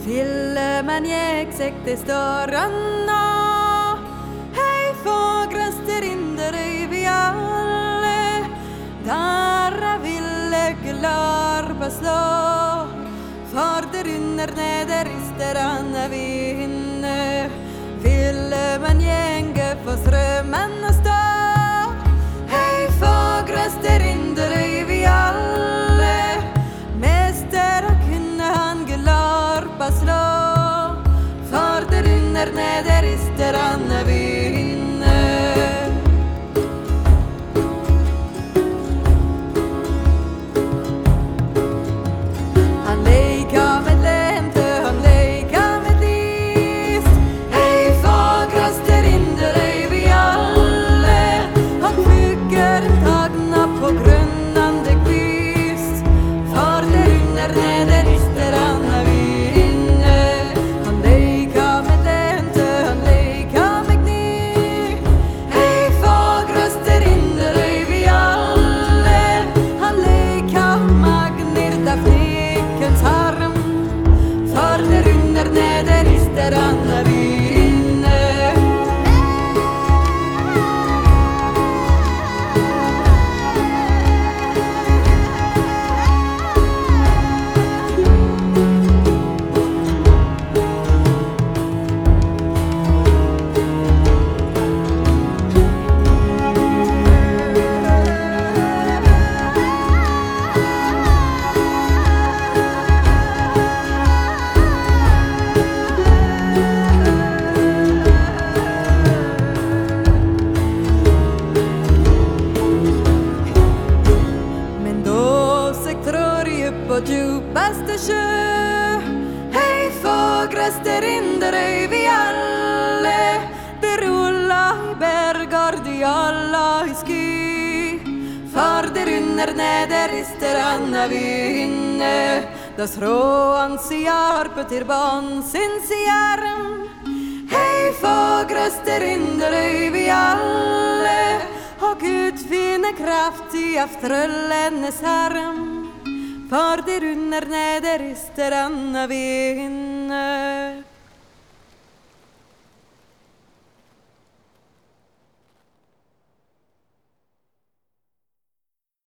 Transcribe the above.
Filmen jeg sekte størrene. Hei, fagreste rinderøy vi alle. Der ville glar på slå. For det runner neder i størrene vi hinne. Filmen gjenge for strømmen og stå. Hei, fagreste rinderøy vi alle. Mester kunne han glar på slå. For det runner neder i størrene vi hinne. Han leika med lente, han leika med lys. Hei, fagraste rinderøy vi alle. Han fugger tagna på grønnande kvist. For det runner neder i størrene vi hinne. Han leika med lente, han leika med gny. Hei, fagraste rinderøy vi alle. Han leika magnir da fnikkens arm. For det runner neder i størrene vi hinne. Men då seg trår på djupaste sjö. Hei, fagraste rinderøy vi alle. Det rulla i bergar, de alla i sky. For det runner neder i størrene vi hinne. Da sråan siar på tirban sin siarm. Hei, fagraste rinderøy vi alle. Og Gud finne kraft i aftrøllenes arm. For det runner neder i størrene vi hinne.